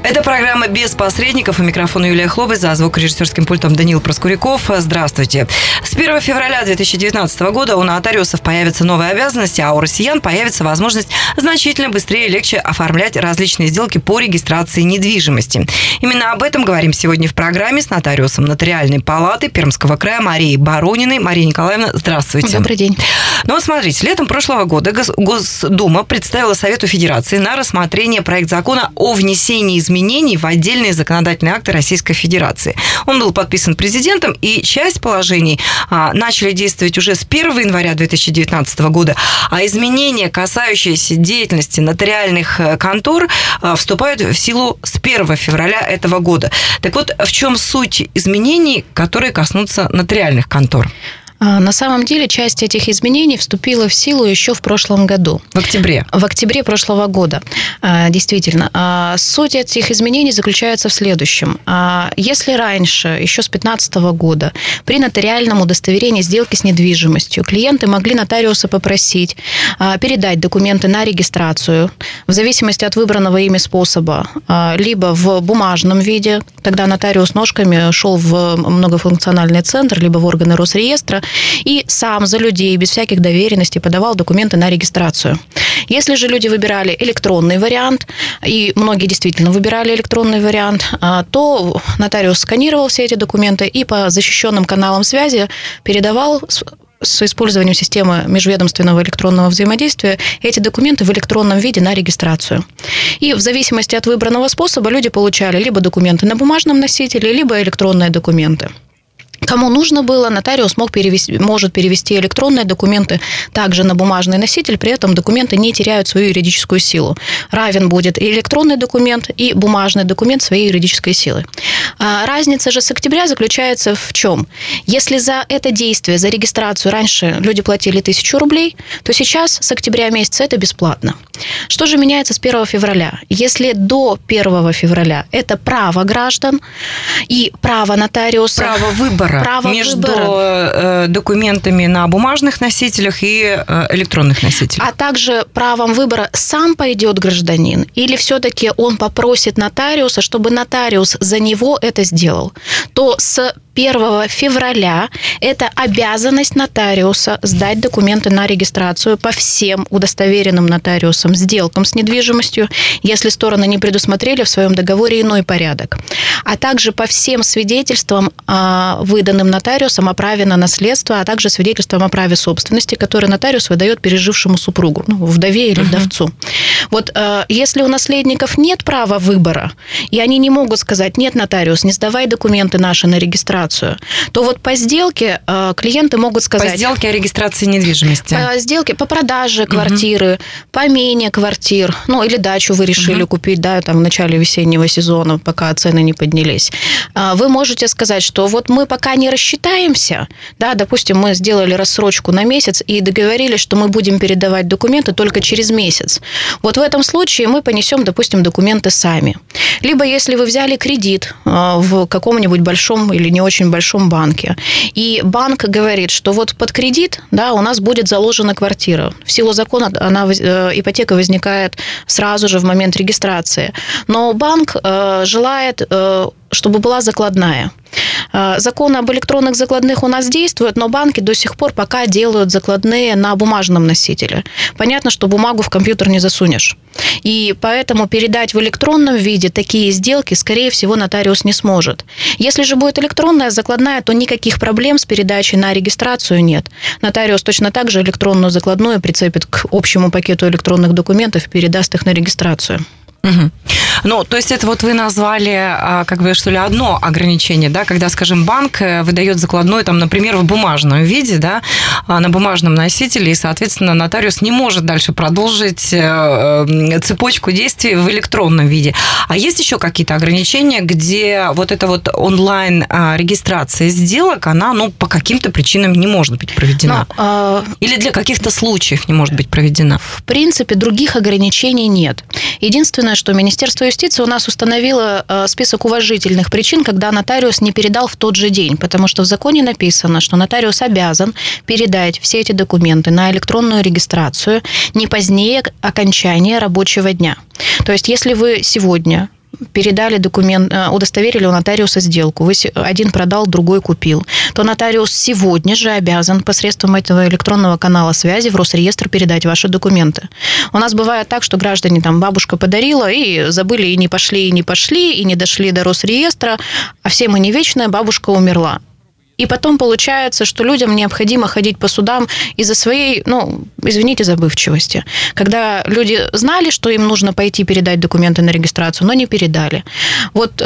Это программа «Без посредников». У микрофона Юлия Хлобы, за звукорежиссерским пультом Даниил Проскуряков. Здравствуйте. С 1 февраля 2019 года у нотариусов появятся новые обязанности, а у россиян появится возможность значительно быстрее и легче оформлять различные сделки по регистрации недвижимости. Именно об этом говорим сегодня в программе с нотариусом Нотариальной палаты Пермского края Марией Барониной. Мария Николаевна, здравствуйте. Добрый день. Ну вот смотрите, летом прошлого года Госдума представила Совету Федерации на рассмотрение проект закона о внесении изменений в отдельные законодательные акты Российской Федерации. Он был подписан президентом, и часть положений начали действовать уже с 1 января 2019 года, а изменения, касающиеся деятельности нотариальных контор, вступают в силу с 1 февраля этого года. Так вот, в чем суть изменений, которые коснутся нотариальных контор? На самом деле, часть этих изменений вступила в силу еще в прошлом году. В октябре? В октябре прошлого года, действительно. Суть этих изменений заключается в следующем. Если раньше, еще с 2015 года, при нотариальном удостоверении сделки с недвижимостью клиенты могли нотариуса попросить передать документы на регистрацию в зависимости от выбранного ими способа, либо в бумажном виде, тогда нотариус ножками шел в многофункциональный центр, либо в органы Росреестра, и сам за людей, без всяких доверенностей, подавал документы на регистрацию. Если же люди выбирали электронный вариант, и многие действительно выбирали электронный вариант, то нотариус сканировал все эти документы и по защищенным каналам связи передавал с использованием системы межведомственного электронного взаимодействия эти документы в электронном виде на регистрацию. И в зависимости от выбранного способа люди получали либо документы на бумажном носителе, либо электронные документы. Кому нужно было, нотариус может перевести электронные документы также на бумажный носитель, при этом документы не теряют свою юридическую силу. Равен будет и электронный документ, и бумажный документ своей юридической силы. Разница же с октября заключается в чем? Если за это действие, за регистрацию раньше люди платили 1000 рублей, то сейчас с октября месяца это бесплатно. Что же меняется с 1 февраля? Если до 1 февраля это право граждан и право нотариуса... Право выбора. Между документами на бумажных носителях и электронных носителях. А также правом выбора сам пойдет гражданин, или все-таки он попросит нотариуса, чтобы нотариус за него это сделал, то с 1 февраля это обязанность нотариуса сдать документы на регистрацию по всем удостоверенным нотариусом сделкам с недвижимостью, если стороны не предусмотрели в своем договоре иной порядок, а также по всем свидетельствам, выданным нотариусом о праве на наследство, а также свидетельствам о праве собственности, которые нотариус выдает пережившему супругу, вдове или вдовцу. Вот если у наследников нет права выбора, и они не могут сказать: нет, нотариус, не сдавай документы наши на регистрацию, то вот по сделке клиенты могут сказать... По сделке о регистрации недвижимости. По сделке, по продаже квартиры, по мене квартир, или дачу вы решили купить, в начале весеннего сезона, пока цены не поднялись. Вы можете сказать, что вот мы пока не рассчитаемся, допустим, мы сделали рассрочку на месяц и договорились, что мы будем передавать документы только через месяц. Вот в этом случае мы понесем, допустим, документы сами. Либо если вы взяли кредит в каком-нибудь большом или не очень большом банке, и банк говорит, что вот под кредит, у нас будет заложена квартира. В силу закона ипотека возникает сразу же в момент регистрации. Но банк желает, чтобы была закладная. Закон об электронных закладных у нас действует, но банки до сих пор пока делают закладные на бумажном носителе. Понятно, что бумагу в компьютер не засунешь. И поэтому передать в электронном виде такие сделки, скорее всего, нотариус не сможет. Если же будет электронная закладная, то никаких проблем с передачей на регистрацию нет. Нотариус точно так же электронную закладную прицепит к общему пакету электронных документов и передаст их на регистрацию. То есть это вот вы назвали, одно ограничение, когда, скажем, банк выдает закладной, например, в бумажном виде, на бумажном носителе, и, соответственно, нотариус не может дальше продолжить цепочку действий в электронном виде. А есть еще какие-то ограничения, где вот эта вот онлайн-регистрация сделок, она, по каким-то причинам не может быть проведена? Или для каких-то случаев не может быть проведена? В принципе, других ограничений нет. Единственное, что Министерство юстиции у нас установило список уважительных причин, когда нотариус не передал в тот же день, потому что в законе написано, что нотариус обязан передать все эти документы на электронную регистрацию не позднее окончания рабочего дня. То есть, если вы сегодня передали документ, удостоверили у нотариуса сделку, вы один продал, другой купил, то нотариус сегодня же обязан посредством этого электронного канала связи в Росреестр передать ваши документы. У нас бывает так, что граждане, там, бабушка подарила, и забыли, и не пошли, и не дошли до Росреестра, а все мы не вечные, бабушка умерла. И потом получается, что людям необходимо ходить по судам из-за своей, извините, забывчивости. Когда люди знали, что им нужно пойти передать документы на регистрацию, но не передали. Вот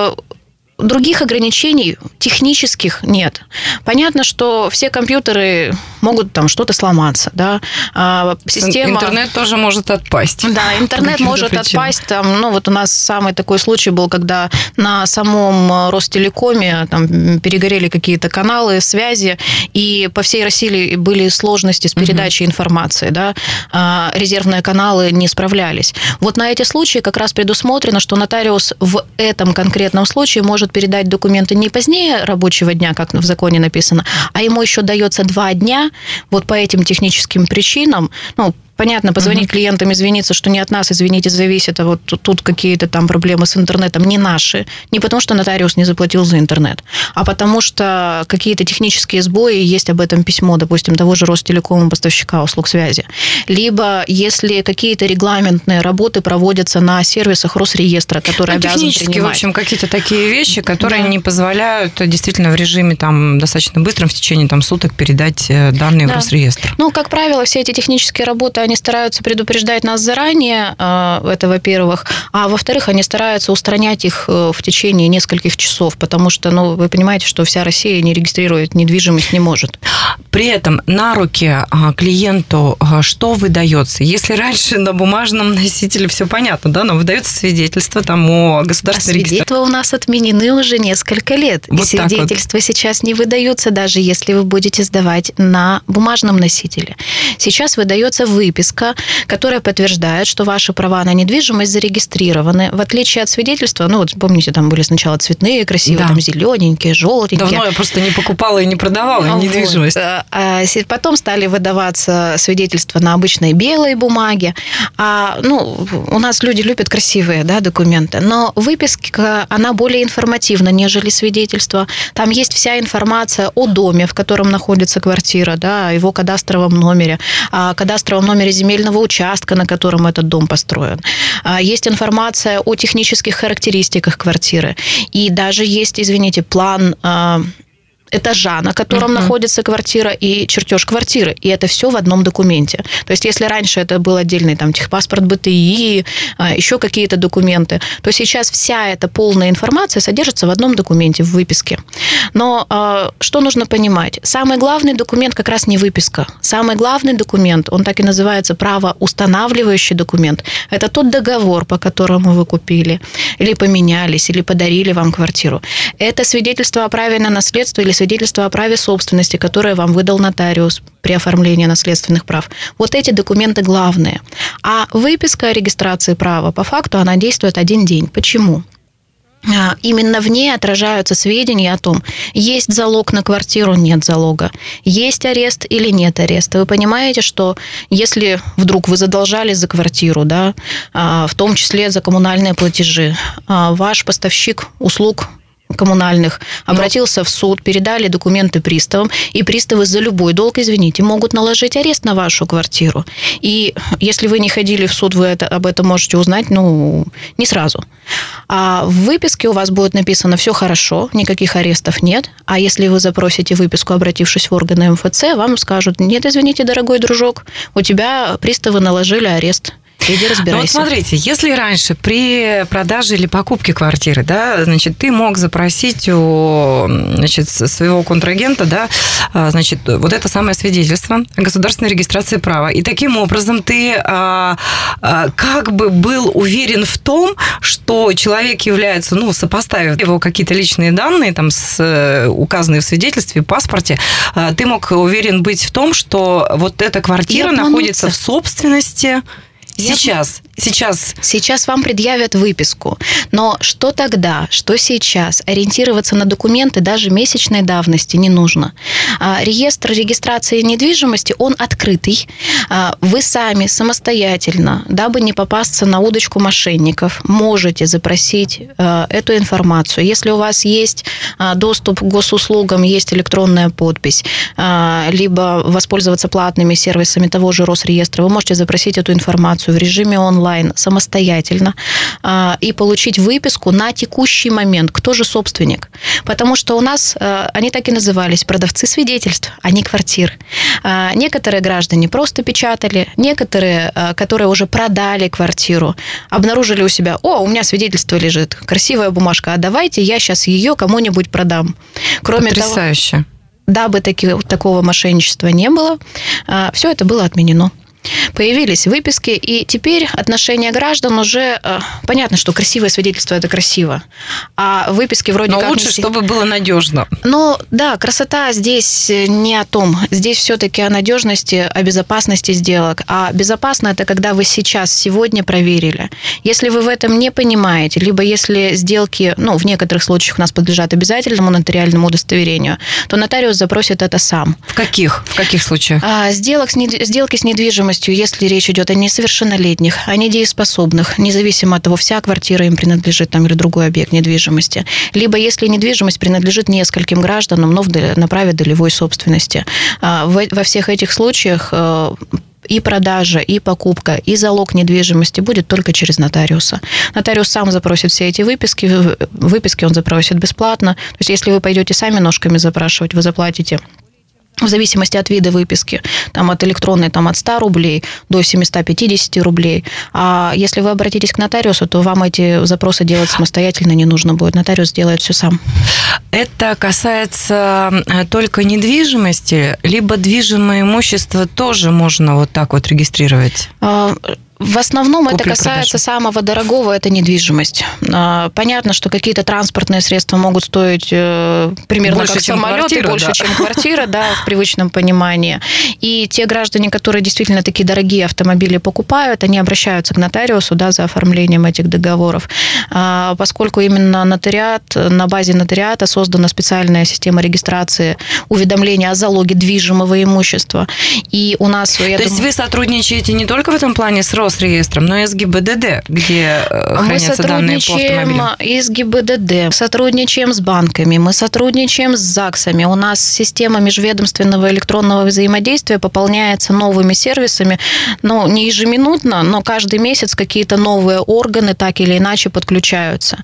других ограничений технических нет. Понятно, что все компьютеры могут там что-то сломаться, да. Система... Интернет тоже может отпасть. Да, интернет может отпасть. Там, вот у нас самый такой случай был, когда на самом Ростелекоме там перегорели какие-то каналы связи, и по всей России были сложности с передачей информации, да. Резервные каналы не справлялись. Вот на эти случаи как раз предусмотрено, что нотариус в этом конкретном случае может передать документы не позднее рабочего дня, как в законе написано, а ему еще дается 2 дня вот по этим техническим причинам. Понятно, позвонить клиентам, извиниться, что не от нас, извините, зависит, а вот тут какие-то там проблемы с интернетом, не наши. Не потому, что нотариус не заплатил за интернет, а потому что какие-то технические сбои, есть об этом письмо, допустим, того же Ростелекома, поставщика услуг связи. Либо если какие-то регламентные работы проводятся на сервисах Росреестра, которые обязаны принимать. Технически, в общем, какие-то такие вещи, которые не позволяют действительно в режиме там достаточно быстром, в течение суток передать данные в Росреестр. Как правило, все эти технические работы, они стараются предупреждать нас заранее, это во-первых, а во-вторых, они стараются устранять их в течение нескольких часов, потому что, вы понимаете, что вся Россия не регистрирует недвижимость не может. При этом на руки клиенту что выдается? Если раньше на бумажном носителе все понятно, да, но выдается свидетельство там о государственной регистрации. Свидетельства у нас отменены уже несколько лет. Вот и свидетельства сейчас не выдаются, даже если вы будете сдавать на бумажном носителе. Сейчас выдается выписка, которая подтверждает, что ваши права на недвижимость зарегистрированы. В отличие от свидетельства, помните, там были сначала цветные, красивые, там зелененькие, желтенькие. Давно я просто не покупала и не продавала недвижимость. А потом стали выдаваться свидетельства на обычной белой бумаге. У нас люди любят красивые, документы, но выписка, она более информативна, нежели свидетельство. Там есть вся информация о доме, в котором находится квартира, о его кадастровом номере, о кадастровом номере земельного участка, на котором этот дом построен. Есть информация о технических характеристиках квартиры. И даже есть, план этажа, на котором находится квартира, и чертеж квартиры. И это все в одном документе. То есть, если раньше это был отдельный техпаспорт БТИ, еще какие-то документы, то сейчас вся эта полная информация содержится в одном документе, в выписке. Но что нужно понимать? Самый главный документ как раз не выписка. Самый главный документ, он так и называется правоустанавливающий документ. Это тот договор, по которому вы купили, или поменялись, или подарили вам квартиру. Это свидетельство о праве на наследство или свидетельство о праве собственности, которое вам выдал нотариус при оформлении наследственных прав. Вот эти документы главные. А выписка о регистрации права, по факту, она действует 1 день. Почему? Именно в ней отражаются сведения о том, есть залог на квартиру, нет залога, есть арест или нет ареста. Вы понимаете, что если вдруг вы задолжали за квартиру, в том числе за коммунальные платежи, ваш поставщик услуг коммунальных обратился в суд, передали документы приставам, и приставы за любой долг, могут наложить арест на вашу квартиру. И если вы не ходили в суд, вы об этом можете узнать, не сразу. А в выписке у вас будет написано «все хорошо, никаких арестов нет», а если вы запросите выписку, обратившись в органы МФЦ, вам скажут «нет, извините, дорогой дружок, у тебя приставы наложили арест». Иди разбирайся. Смотрите, если раньше при продаже или покупке квартиры, ты мог запросить у своего контрагента, вот это самое свидетельство о государственной регистрации права. И таким образом ты как бы был уверен в том, что человек является, сопоставив его какие-то личные данные, указанные в свидетельстве, в паспорте, ты мог уверен быть в том, что вот эта квартира находится в собственности Сейчас вам предъявят выписку. Но что тогда, что сейчас? Ориентироваться на документы даже месячной давности не нужно. Реестр регистрации недвижимости, он открытый. Вы сами самостоятельно, дабы не попасться на удочку мошенников, можете запросить эту информацию. Если у вас есть доступ к госуслугам, есть электронная подпись, либо воспользоваться платными сервисами того же Росреестра, вы можете запросить эту информацию в режиме онлайн самостоятельно и получить выписку на текущий момент. Кто же собственник? Потому что у нас они так и назывались продавцы свидетельств, а не квартир. Некоторые граждане просто печатали, некоторые, которые уже продали квартиру, обнаружили у себя: у меня свидетельство лежит, красивая бумажка, а давайте я сейчас ее кому-нибудь продам. Кроме Потрясающе. того, дабы такого мошенничества не было, все это было отменено. Появились выписки, и теперь отношение граждан уже... Понятно, что красивое свидетельство – это красиво, а выписки вроде как... Но лучше, чтобы было надежно. Но да, красота здесь не о том. Здесь все-таки о надежности, о безопасности сделок. А безопасно – это когда вы сегодня проверили. Если вы в этом не понимаете, либо если сделки, в некоторых случаях у нас подлежат обязательному нотариальному удостоверению, то нотариус запросит это сам. В каких случаях? Сделки с недвижимостью, если речь идет о несовершеннолетних, о недееспособных, независимо от того, вся квартира им принадлежит или другой объект недвижимости, либо если недвижимость принадлежит нескольким гражданам, но на праве долевой собственности. Во всех этих случаях и продажа, и покупка, и залог недвижимости будет только через нотариуса. Нотариус сам запросит все эти выписки. Выписки он запросит бесплатно. То есть, если вы пойдете сами ножками запрашивать, вы заплатите в зависимости от вида выписки, от электронной от 100 рублей до 750 рублей. А если вы обратитесь к нотариусу, то вам эти запросы делать самостоятельно не нужно будет. Нотариус делает все сам. Это касается только недвижимости, либо движимое имущество тоже можно вот так вот регистрировать? В основном это касается самого дорогого, это недвижимость. Понятно, что какие-то транспортные средства могут стоить примерно больше, как самолет, и больше, чем квартира, в привычном понимании. И те граждане, которые действительно такие дорогие автомобили покупают, они обращаются к нотариусу за оформлением этих договоров. Поскольку именно на базе нотариата создана специальная система регистрации уведомления о залоге движимого имущества. И у нас... То есть вы сотрудничаете не только в этом плане с Росреестром, но и с ГИБДД, где хранятся данные по автомобилям? Мы сотрудничаем и с ГИБДД, сотрудничаем с банками, мы сотрудничаем с ЗАГСами. У нас система межведомственного электронного взаимодействия пополняется новыми сервисами, не ежеминутно, но каждый месяц какие-то новые органы так или иначе подключаются.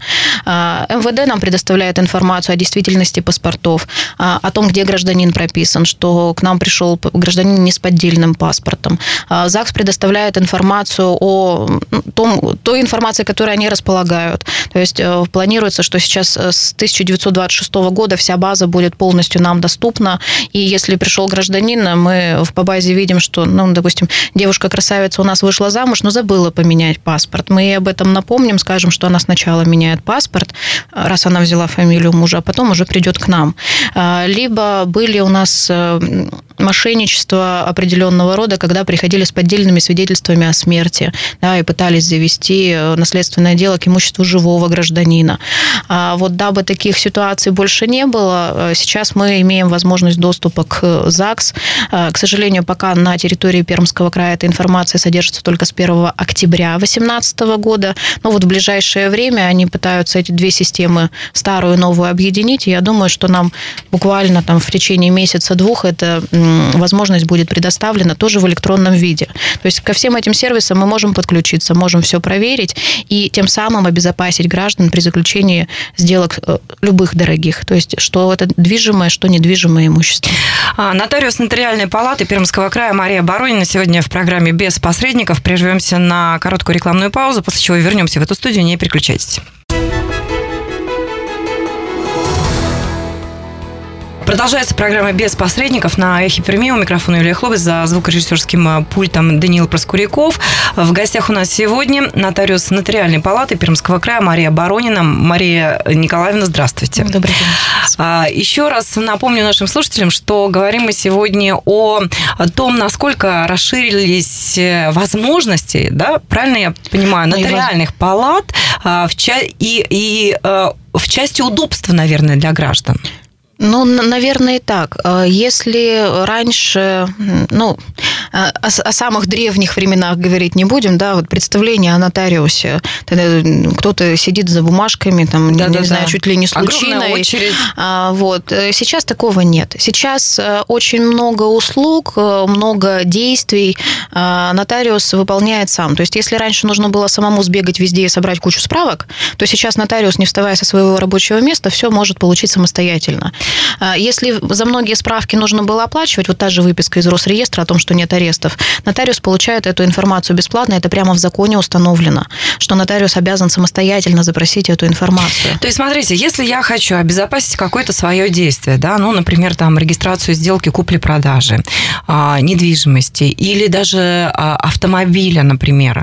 МВД нам предоставляет информацию о действительности паспортов, о том, где гражданин прописан, что к нам пришел гражданин не с поддельным паспортом. ЗАГС предоставляет информацию о той информации, которой они располагают. То есть планируется, что сейчас с 1926 года вся база будет полностью нам доступна. И если пришел гражданин, мы по базе видим, что, допустим, девушка-красавица у нас вышла замуж, но забыла поменять паспорт. Мы ей об этом напомним, скажем, что она сначала меняет паспорт, раз она взяла фамилию мужа, а потом уже придет к нам. Либо были у нас мошенничества определенного рода, когда приходили с поддельными свидетельствами о смерти, и пытались завести наследственное дело к имуществу живого гражданина. Дабы таких ситуаций больше не было, сейчас мы имеем возможность доступа к ЗАГС. К сожалению, пока на территории Пермского края эта информация содержится только с 1 октября 2018 года, но в ближайшее время они пытаются эти две системы, старую и новую, объединить, и я думаю, что нам буквально в течение месяца-двух эта возможность будет предоставлена тоже в электронном виде. То есть ко всем этим сервисам мы можем подключиться, можем все проверить и тем самым обезопасить граждан при заключении сделок любых дорогих. То есть что это движимое, что недвижимое имущество. Нотариус Нотариальной палаты Пермского края Мария Боронина сегодня в программе «Без посредников». Прервемся на короткую рекламную паузу, после чего вернемся в эту студию. Не переключайтесь. Продолжается программа «Без посредников» на Эхе Перми. У микрофона Юлия Хлобыс, за звукорежиссерским пультом Даниил Проскуряков. В гостях у нас сегодня нотариус Нотариальной палаты Пермского края Мария Боронина. Мария Николаевна, здравствуйте. Добрый день. Еще раз напомню нашим слушателям, что говорим мы сегодня о том, насколько расширились возможности, да, правильно я понимаю, нотариальных палат в части удобства, наверное, для граждан. Ну, наверное, и так. Если раньше, о самых древних временах говорить не будем, да, вот представление о нотариусе, кто-то сидит за бумажками, там, не знаю, чуть ли не с лучиной. Огромная очередь. Вот. Сейчас такого нет. Сейчас очень много услуг, много действий нотариус выполняет сам. То есть, если раньше нужно было самому сбегать везде и собрать кучу справок, то сейчас нотариус, не вставая со своего рабочего места, все может получить самостоятельно. Если за многие справки нужно было оплачивать, вот та же выписка из Росреестра о том, что нет арестов, нотариус получает эту информацию бесплатно, это прямо в законе установлено, что нотариус обязан самостоятельно запросить эту информацию. То есть, смотрите, если я хочу обезопасить какое-то свое действие, да, например, там, регистрацию сделки купли-продажи, недвижимости, или даже автомобиля, например,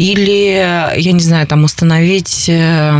или, я не знаю, там, установить...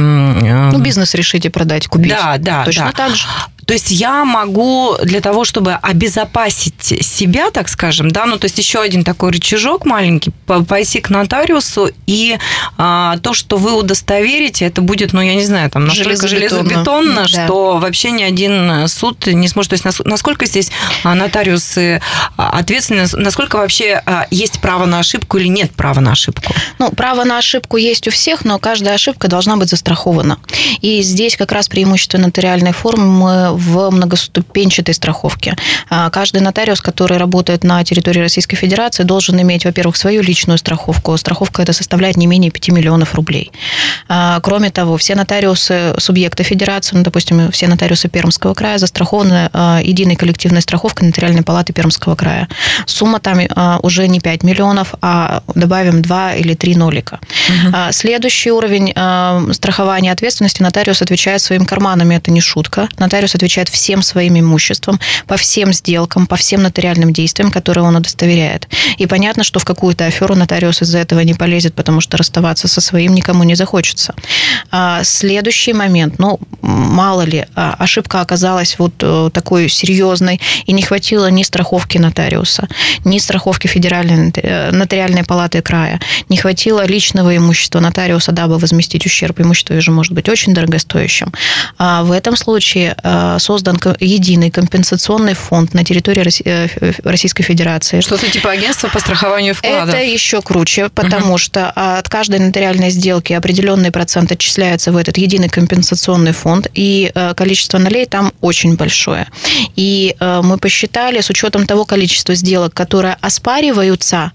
бизнес решите продать, купить. Да. Точно так же. То есть я могу для того, чтобы обезопасить себя, так скажем, да, то есть еще один такой рычажок маленький, пойти к нотариусу, и то, что вы удостоверите, это будет, я не знаю, там настолько железобетонно, да, что вообще ни один суд не сможет. То есть насколько здесь нотариусы ответственны, насколько вообще есть право на ошибку или нет права на ошибку? Право на ошибку есть у всех, но каждая ошибка должна быть застрахована. И здесь как раз преимущество нотариальной формы в многоступенчатой страховке. Каждый нотариус, который работает на территории Российской Федерации, должен иметь, во-первых, свою личную страховку. Страховка эта составляет не менее 5 миллионов рублей. Кроме того, все нотариусы субъекта Федерации, допустим, все нотариусы Пермского края застрахованы единой коллективной страховкой Нотариальной палаты Пермского края. Сумма там уже не 5 миллионов, а добавим 2 или 3 нолика. Следующий уровень страхования ответственности: нотариус отвечает своими карманами, это не шутка. Нотариус отвечает всем своим имуществом, по всем сделкам, по всем нотариальным действиям, которые он удостоверяет. И понятно, что в какую-то аферу нотариус из-за этого не полезет, потому что расставаться со своим никому не захочется. Следующий момент, мало ли, ошибка оказалась вот такой серьезной, и не хватило ни страховки нотариуса, ни страховки Федеральной нотариальной палаты края, не хватило личного имущества нотариуса, дабы возместить ущерб. Имущество же может быть очень дорогостоящим. В этом случае создан единый компенсационный фонд на территории Российской Федерации. Что-то типа агентства по страхованию вкладов. Это еще круче, потому что от каждой нотариальной сделки определенный процент отчисляется в этот единый компенсационный фонд, и количество нолей там очень большое. И мы посчитали, с учетом того количества сделок, которые оспариваются,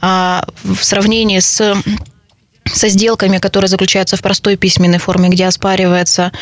в сравнении со сделками, которые заключаются в простой письменной форме, где оспаривается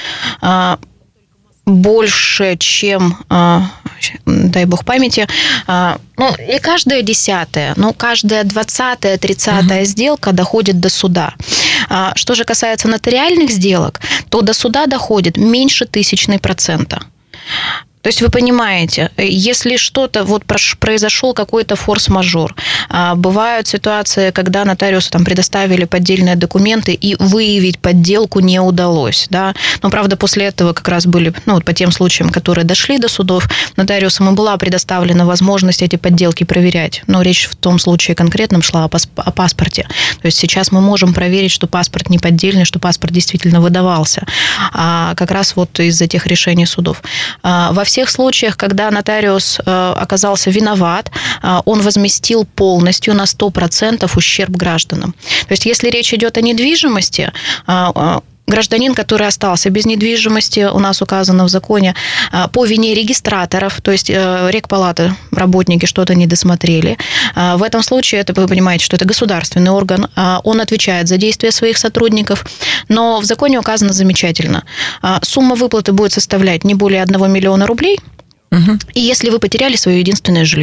больше, чем, дай бог памяти, и каждая 10-я, каждая 20-я, 30-я сделка доходит до суда. Что же касается нотариальных сделок, то до суда доходит меньше 0,01%. То есть вы понимаете, если что-то, произошел какой-то форс-мажор, бывают ситуации, когда нотариусу предоставили поддельные документы, и выявить подделку не удалось. Да? Но, правда, после этого как раз были, по тем случаям, которые дошли до судов, нотариусам и была предоставлена возможность эти подделки проверять. Но речь в том случае конкретном шла о паспорте. То есть сейчас мы можем проверить, что паспорт не поддельный, что паспорт действительно выдавался. Как раз из-за тех решений судов. Во всех случаях, когда нотариус оказался виноват, он возместил полностью на 100% ущерб гражданам. То есть, если речь идет о недвижимости, гражданин, который остался без недвижимости, у нас указано в законе, по вине регистраторов, то есть регпалаты, работники что-то не досмотрели. В этом случае, вы понимаете, что это государственный орган, он отвечает за действия своих сотрудников, но в законе указано замечательно. Сумма выплаты будет составлять не более 1 миллиона рублей, и если вы потеряли свое единственное жилье.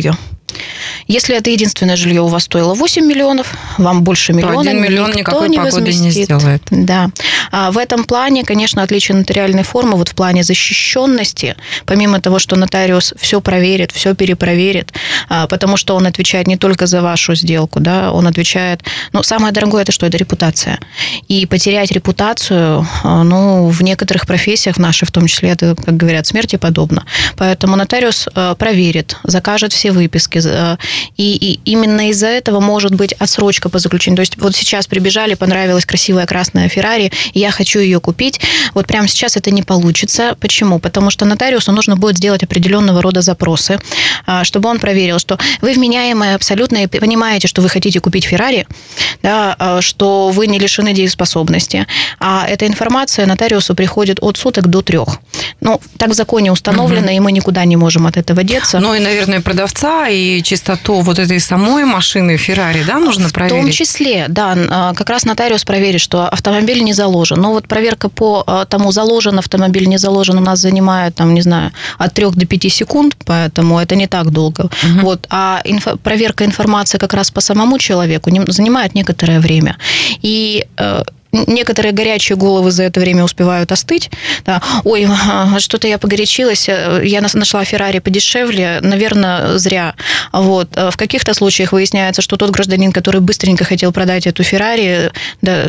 Если это единственное жилье у вас стоило 8 миллионов, вам больше миллиона, 1 миллион никто никакой не погоды возместит. не сделает. Да. В этом плане, конечно, отличие нотариальной формы вот в плане защищенности, помимо того, что нотариус все проверит, все перепроверит, потому что он отвечает не только за вашу сделку, да, он отвечает... самое дорогое это что? Это репутация. И потерять репутацию, в некоторых профессиях, в нашей в том числе, это, как говорят, смерти подобно. Поэтому нотариус проверит, закажет все выписки, и именно из-за этого может быть отсрочка по заключению. То есть вот сейчас прибежали, понравилась красивая красная Феррари, и я хочу ее купить. Вот прямо сейчас это не получится. Почему? Потому что нотариусу нужно будет сделать определенного рода запросы, чтобы он проверил, что вы вменяемые абсолютно и понимаете, что вы хотите купить Феррари, да, что вы не лишены дееспособности. А эта информация нотариусу приходит от суток до 3. Так в законе установлено, и мы никуда не можем от этого деться. И, наверное, продавца и чистоту вот этой самой машины Феррари, да, нужно проверить? В том числе, да, как раз нотариус проверит, что автомобиль не заложен. Но вот проверка по тому, заложен автомобиль, не заложен, у нас занимает, от 3 до 5 секунд, поэтому это не так долго. Вот, а проверка информации как раз по самому человеку занимает некоторое время. И некоторые горячие головы за это время успевают остыть. Да. Ой, что-то я погорячилась, я нашла Феррари подешевле, наверное, зря. Вот. В каких-то случаях выясняется, что тот гражданин, который быстренько хотел продать эту Феррари, да,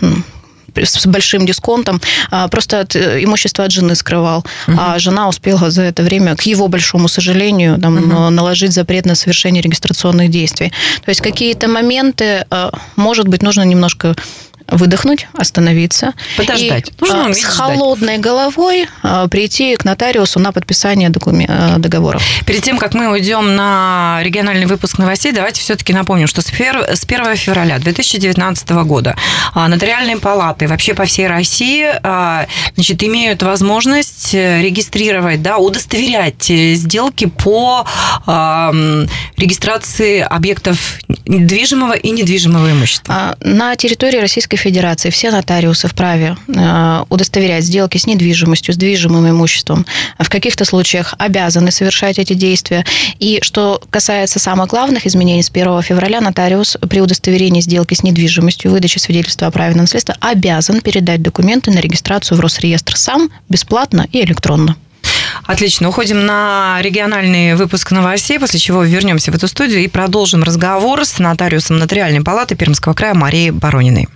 с большим дисконтом, просто имущество от жены скрывал. А жена успела за это время, к его большому сожалению, наложить запрет на совершение регистрационных действий. То есть какие-то моменты, может быть, нужно немножко выдохнуть, остановиться. Подождать. И с холодной головой прийти к нотариусу на подписание договоров. Перед тем, как мы уйдем на региональный выпуск новостей, давайте все-таки напомним, что с 1 февраля 2019 года нотариальные палаты вообще по всей России имеют возможность регистрировать, да, удостоверять сделки по регистрации объектов движимого и недвижимого имущества. На территории Российской Федерации все нотариусы вправе удостоверять сделки с недвижимостью, с движимым имуществом. В каких-то случаях обязаны совершать эти действия. И что касается самых главных изменений, с 1 февраля нотариус при удостоверении сделки с недвижимостью, выдаче свидетельства о праве на наследство обязан передать документы на регистрацию в Росреестр сам, бесплатно и электронно. Отлично. Уходим на региональный выпуск новостей, после чего вернемся в эту студию и продолжим разговор с нотариусом Нотариальной палаты Пермского края Марией Борониной.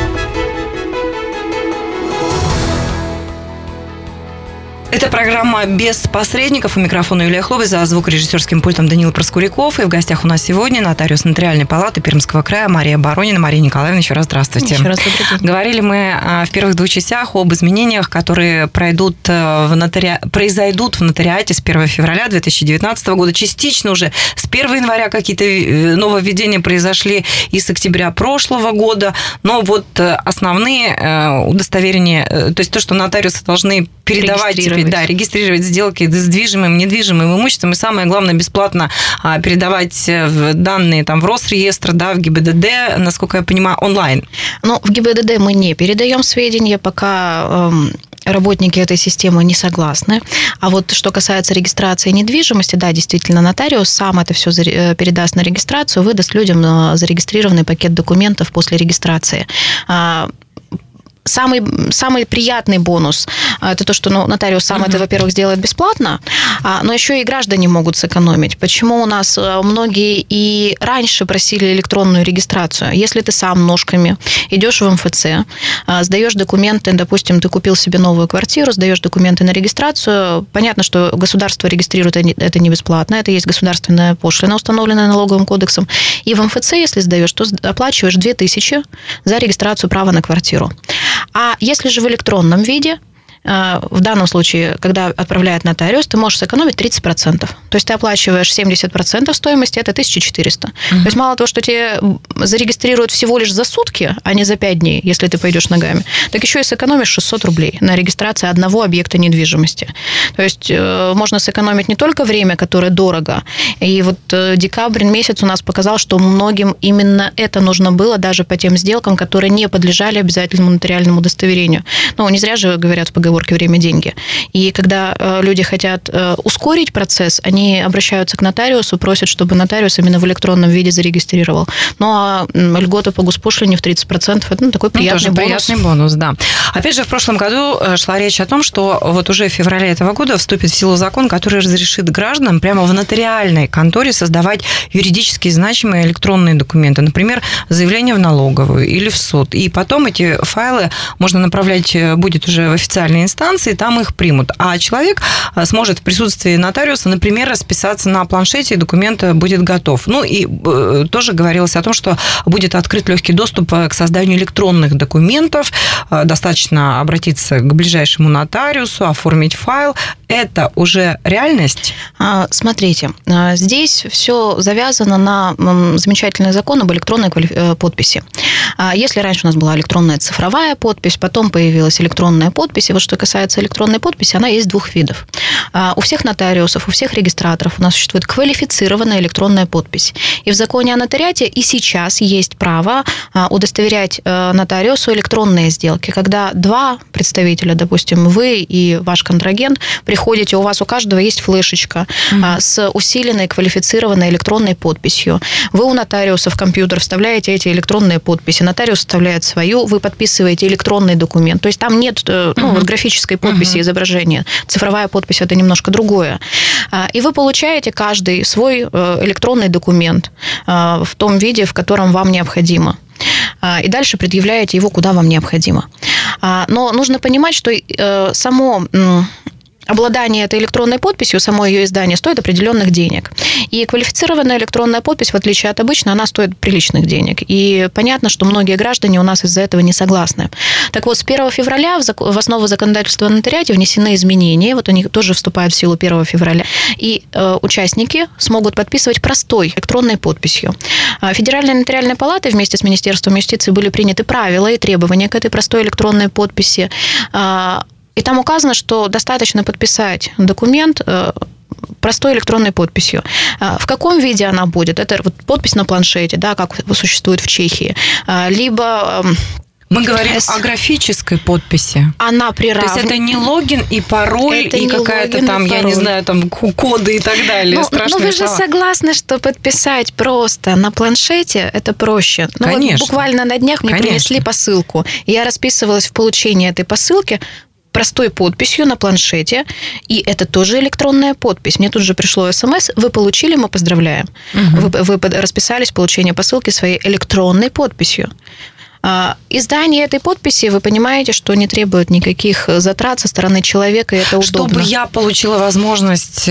Это программа «Без посредников». У микрофона Юлия Хлоба, за звукорежиссерским пультом Данила Проскуряков. И в гостях у нас сегодня нотариус Нотариальной палаты Пермского края Мария Боронина. Мария Николаевна, еще раз здравствуйте. Еще раз добрый день. Говорили мы в первых 2 частях об изменениях, которые произойдут в нотариате с 1 февраля 2019 года. Частично уже с 1 января какие-то нововведения произошли и с октября прошлого года. Но вот основные удостоверения, то есть то, что нотариусы должны передавать регистрировать сделки с движимым, недвижимым имуществом, и самое главное, бесплатно передавать данные в Росреестр, да, в ГИБДД, насколько я понимаю, онлайн. В ГИБДД мы не передаем сведения, пока работники этой системы не согласны. А вот что касается регистрации недвижимости, да, действительно, нотариус сам это все передаст на регистрацию, выдаст людям зарегистрированный пакет документов после регистрации. Самый приятный бонус – это то, что нотариус сам это, во-первых, сделает бесплатно, но еще и граждане могут сэкономить. Почему у нас многие и раньше просили электронную регистрацию? Если ты сам ножками идешь в МФЦ, сдаешь документы, допустим, ты купил себе новую квартиру, сдаешь документы на регистрацию, понятно, что государство регистрирует это не бесплатно, это есть государственная пошлина, установленная налоговым кодексом, и в МФЦ, если сдаешь, то оплачиваешь 2000 за регистрацию права на квартиру. А если же в электронном виде, в данном случае, когда отправляет нотариус, ты можешь сэкономить 30%. То есть ты оплачиваешь 70% стоимости, это 1400. То есть мало того, что тебе зарегистрируют всего лишь за сутки, а не за 5 дней, если ты пойдешь ногами, так еще и сэкономишь 600 рублей на регистрации одного объекта недвижимости. То есть можно сэкономить не только время, которое дорого. И вот декабрь месяц у нас показал, что многим именно это нужно было, даже по тем сделкам, которые не подлежали обязательному нотариальному удостоверению. Не зря же говорят в поговорке «время – деньги». И когда люди хотят ускорить процесс, они обращаются к нотариусу, просят, чтобы нотариус именно в электронном виде зарегистрировал. Ну, а льгота по госпошлине в 30% – это такой приятный бонус. Приятный бонус, да. Опять же, в прошлом году шла речь о том, что вот уже в феврале этого года вступит в силу закон, который разрешит гражданам прямо в нотариальной конторе создавать юридически значимые электронные документы, например, заявление в налоговую или в суд. И потом эти файлы можно направлять будет уже в официальные инстанции, там их примут. А человек сможет в присутствии нотариуса, например, расписаться на планшете, и документ будет готов. Ну и тоже говорилось о том, что будет открыт легкий доступ к созданию электронных документов. Достаточно обратиться к ближайшему нотариусу, оформить файл. Это уже реальность? Смотрите, здесь все завязано на замечательный закон об электронной подписи. Если раньше у нас была электронная цифровая подпись, потом появилась электронная подпись, и вот что касается электронной подписи, она есть двух видов. У всех нотариусов, у всех регистраторов у нас существует квалифицированная электронная подпись. И в законе о нотариате и сейчас есть право удостоверять нотариусу электронные сделки. Когда два представителя, допустим, вы и ваш контрагент, приходите, у вас у каждого есть флешечка с усиленной квалифицированной электронной подписью. Вы у нотариуса в компьютер вставляете эти электронные подписи, нотариус вставляет свою, вы подписываете электронный документ. То есть там нет вот, графической подписи, изображения. Цифровая подпись – это немножко другое. И вы получаете каждый свой электронный документ в том виде, в котором вам необходимо. И дальше предъявляете его, куда вам необходимо. Но нужно понимать, что само обладание этой электронной подписью, само ее издание стоит определенных денег. И квалифицированная электронная подпись, в отличие от обычной, она стоит приличных денег. И понятно, что многие граждане у нас из-за этого не согласны. Так вот, с 1 февраля в основу законодательства о нотариате внесены изменения. Вот они тоже вступают в силу 1 февраля. И участники смогут подписывать простой электронной подписью. Федеральной нотариальной палатой вместе с Министерством юстиции были приняты правила и требования к этой простой электронной подписи. И там указано, что достаточно подписать документ простой электронной подписью. В каком виде она будет? Это вот подпись на планшете, да, как существует в Чехии. Либо... Мы говорим о графической подписи. Она приравнена. То есть это не логин и пароль, это и какая-то там, я не знаю, там коды и так далее. Но вы же согласны, что подписать просто на планшете это проще? Ну, конечно. Вот буквально на днях мне принесли посылку. Я расписывалась в получении этой посылки простой подписью на планшете, и это тоже электронная подпись. Мне тут же пришло СМС: вы получили, мы поздравляем. Вы расписались в получении посылки своей электронной подписью. Издание этой подписи, вы понимаете, что не требует никаких затрат со стороны человека, и это удобно. Чтобы я получила возможность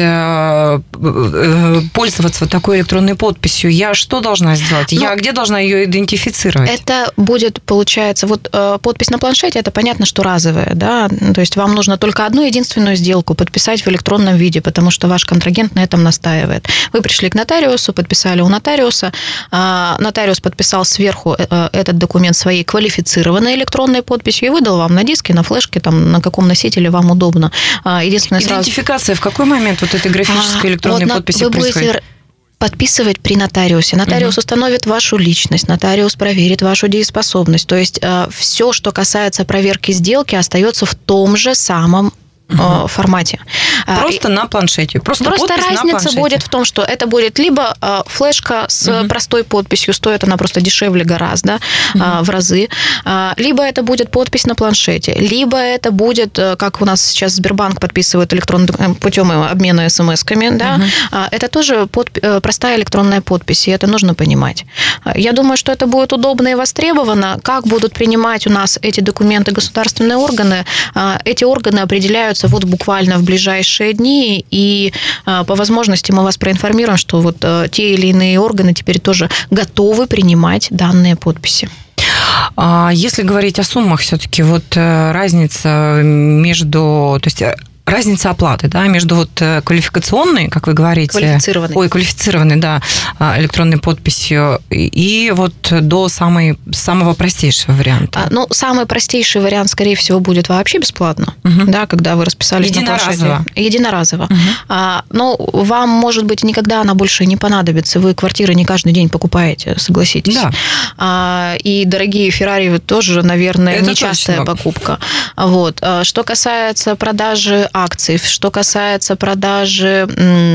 пользоваться такой электронной подписью, я что должна сделать? Я где должна ее идентифицировать? Это будет, получается, вот подпись на планшете, это понятно, что разовая, да, то есть вам нужно только одну единственную сделку подписать в электронном виде, потому что ваш контрагент на этом настаивает. Вы пришли к нотариусу, подписали у нотариуса, нотариус подписал сверху этот документ своей квалифицированной электронной подписью и выдал вам на диске, на флешке, там, на каком носителе вам удобно. Единственное, идентификация в какой момент вот этой графической электронной подписи происходит? Будете подписывать при нотариусе. Нотариус установит вашу личность, нотариус проверит вашу дееспособность. То есть все, что касается проверки сделки, остается в том же самом формате. Просто на планшете. Просто разница будет в том, что это будет либо флешка с простой подписью, стоит она просто дешевле гораздо, в разы, либо это будет подпись на планшете, либо это будет, как у нас сейчас Сбербанк подписывает электронным путем обмена смс-ками, да, это тоже простая электронная подпись, и это нужно понимать. Я думаю, что это будет удобно и востребовано. Как будут принимать у нас эти документы государственные органы? Эти органы определяют вот буквально в ближайшие дни, и по возможности мы вас проинформируем, что вот те или иные органы теперь тоже готовы принимать данные подписи. Если говорить о суммах, все-таки вот разница между... То есть разница оплаты, да, между вот квалификационной, как вы говорите... Квалифицированной, да, электронной подписью и вот до самого простейшего варианта. Самый простейший вариант, скорее всего, будет вообще бесплатно, да, когда вы расписались на планшете. Единоразово. Но вам, может быть, никогда она больше не понадобится. Вы квартиры не каждый день покупаете, согласитесь. Да. И дорогие Феррари тоже, наверное, это нечастая покупка. Вот. Что касается продажи акций, что касается продажи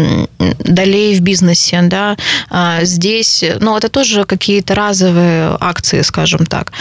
долей в бизнесе, да, здесь, это тоже какие-то разовые акции, скажем так.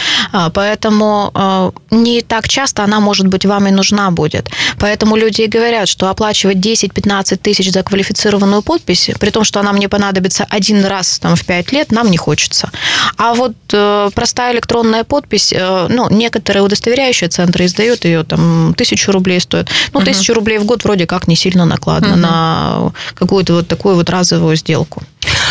Поэтому не так часто она, может быть, вам и нужна будет. Поэтому люди и говорят, что оплачивать 10-15 тысяч за квалифицированную подпись, при том, что она мне понадобится один раз в 5 лет, нам не хочется. А вот простая электронная подпись, некоторые удостоверяющие центры издают ее, 1000 рублей стоит. 1000 рублей в год вроде как не сильно накладно на какую-то вот такую вот разовую сделку.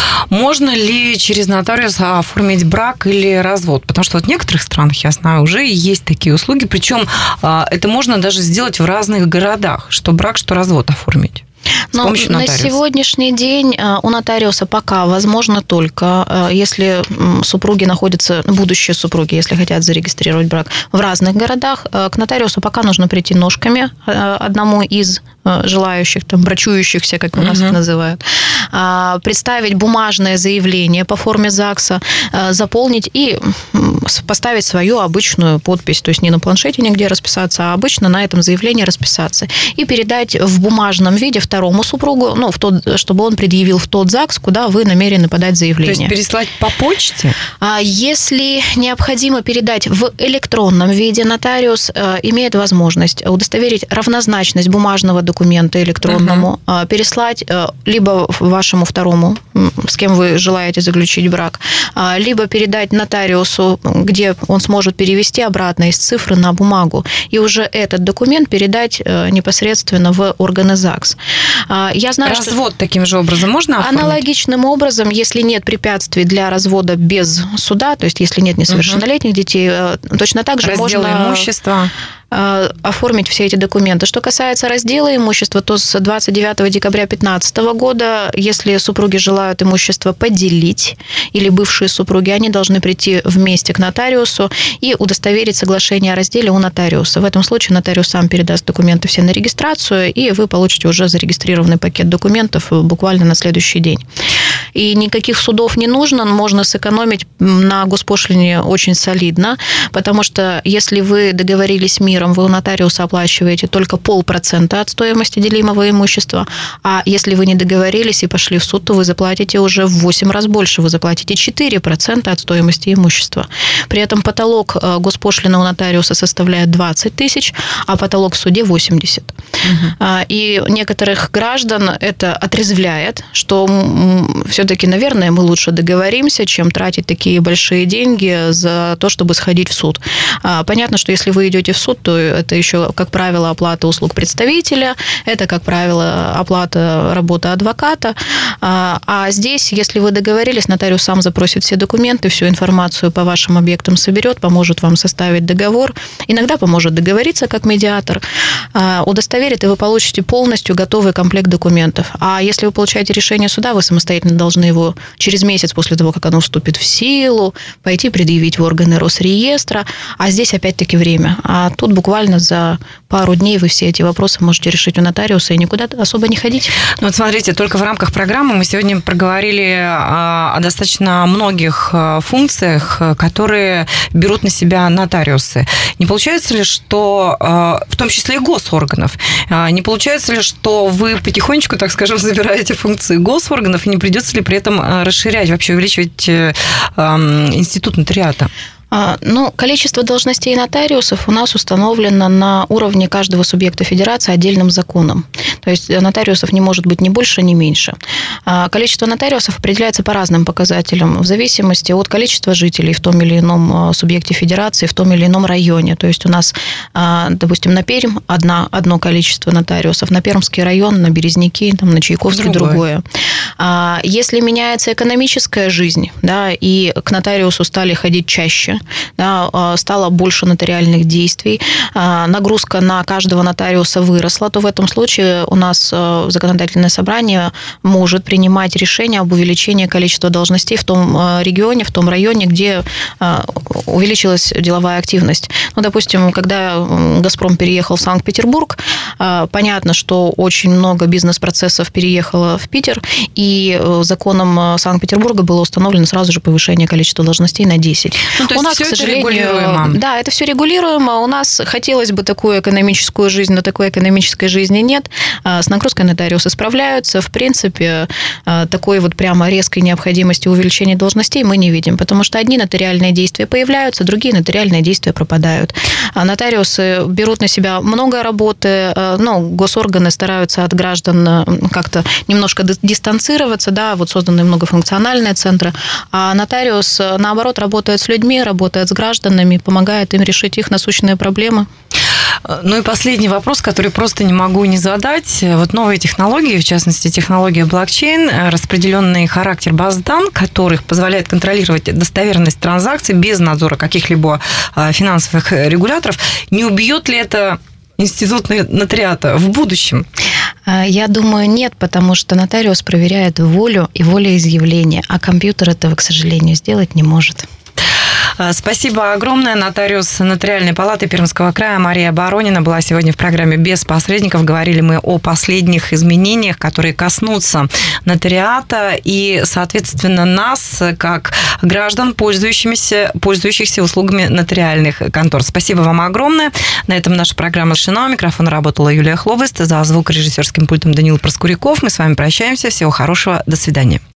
Можно ли через нотариуса оформить брак или развод? Потому что в некоторых странах, я знаю, уже есть такие услуги. Причем это можно даже сделать в разных городах, что брак, что развод оформить. Но на сегодняшний день у нотариуса пока возможно только, если супруги находятся, будущие супруги, если хотят зарегистрировать брак в разных городах, к нотариусу пока нужно прийти ножками одному из желающих, брачующихся, как у нас их называют, представить бумажное заявление по форме ЗАГСа, заполнить и поставить свою обычную подпись, то есть не на планшете нигде расписаться, а обычно на этом заявлении расписаться и передать в бумажном виде второму супругу, чтобы он предъявил в тот ЗАГС, куда вы намерены подать заявление. То есть переслать по почте? Если необходимо передать в электронном виде, нотариус имеет возможность удостоверить равнозначность бумажного документа электронному, переслать либо вашему второму, с кем вы желаете заключить брак, либо передать нотариусу, где он сможет перевести обратно из цифры на бумагу, и уже этот документ передать непосредственно в органы ЗАГС. Я знаю, развод таким же образом можно оформить? Аналогичным образом, если нет препятствий для развода без суда, то есть если нет несовершеннолетних детей, точно так же раздел можно имущества оформить все эти документы. Что касается раздела имущества, то с 29 декабря 2015 года, если супруги желают имущество поделить, или бывшие супруги, они должны прийти вместе к нотариусу и удостоверить соглашение о разделе у нотариуса. В этом случае нотариус сам передаст документы все на регистрацию, и вы получите уже зарегистрированный пакет документов буквально на следующий день. И никаких судов не нужно, можно сэкономить на госпошлине очень солидно, потому что если вы договорились миром, вы у нотариуса оплачиваете только 0,5% от стоимости делимого имущества, а если вы не договорились и пошли в суд, то вы заплатите уже в 8 раз больше, вы заплатите 4% от стоимости имущества. При этом потолок госпошлины у нотариуса составляет 20 тысяч, а потолок в суде 80. И некоторых граждан это отрезвляет, что все-таки, наверное, мы лучше договоримся, чем тратить такие большие деньги за то, чтобы сходить в суд. Понятно, что если вы идете в суд, то это еще, как правило, оплата услуг представителя, это, как правило, оплата работы адвоката. А здесь, если вы договорились, нотариус сам запросит все документы, всю информацию по вашим объектам соберет, поможет вам составить договор, иногда поможет договориться как медиатор, удостоверит, и вы получите полностью готовый комплект документов. А если вы получаете решение суда, вы самостоятельно должны его через месяц после того, как оно вступит в силу, пойти предъявить в органы Росреестра, а здесь опять-таки время. А тут буквально за пару дней вы все эти вопросы можете решить у нотариуса и никуда особо не ходить. Вот смотрите, только в рамках программы мы сегодня проговорили о достаточно многих функциях, которые берут на себя нотариусы. Не получается ли, что, в том числе и госорганов, не получается ли, что вы потихонечку, так скажем, забираете функции госорганов, и не придется ли при этом расширять, вообще увеличивать институт нотариата? Количество должностей нотариусов у нас установлено на уровне каждого субъекта федерации отдельным законом. То есть нотариусов не может быть ни больше, ни меньше. Количество нотариусов определяется по разным показателям в зависимости от количества жителей в том или ином субъекте федерации, в том или ином районе. То есть у нас, допустим, на Пермь одно количество нотариусов, на Пермский район, на Березники, на Чайковский другое. Если меняется экономическая жизнь, да, и к нотариусу стали ходить чаще, меньше, да, стало больше нотариальных действий, нагрузка на каждого нотариуса выросла, то в этом случае у нас законодательное собрание может принимать решение об увеличении количества должностей в том регионе, в том районе, где увеличилась деловая активность. Ну, допустим, когда «Газпром» переехал в Санкт-Петербург, понятно, что очень много бизнес-процессов переехало в Питер, и законом Санкт-Петербурга было установлено сразу же повышение количества должностей на 10. Ну, то есть у нас, к сожалению, регулируемо. Да, это все регулируемо. У нас хотелось бы такую экономическую жизнь, но такой экономической жизни нет. С нагрузкой нотариусы справляются. В принципе, такой вот прямо резкой необходимости увеличения должностей мы не видим, потому что одни нотариальные действия появляются, другие нотариальные действия пропадают. Нотариусы берут на себя много работы, но госорганы стараются от граждан как-то немножко дистанцироваться, да, вот созданы многофункциональные центры, а нотариус, наоборот, работает с людьми, работает с гражданами, помогает им решить их насущные проблемы. Ну и последний вопрос, который просто не могу не задать. Вот новые технологии, в частности, технология блокчейн, распределенный характер баз данных, которых позволяет контролировать достоверность транзакций без надзора каких-либо финансовых регуляторов, не убьет ли это институт нотариата в будущем? Я думаю, нет, потому что нотариус проверяет волю и волеизъявление, а компьютер этого, к сожалению, сделать не может. Спасибо огромное. Нотариус Нотариальной палаты Пермского края Мария Боронина была сегодня в программе «Без посредников». Говорили мы о последних изменениях, которые коснутся нотариата и, соответственно, нас, как граждан, пользующихся услугами нотариальных контор. Спасибо вам огромное. На этом наша программа завершена. У микрофона работала Юлия Хлобыст. За звукорежиссерским пультом Даниил Проскуряков. Мы с вами прощаемся. Всего хорошего. До свидания.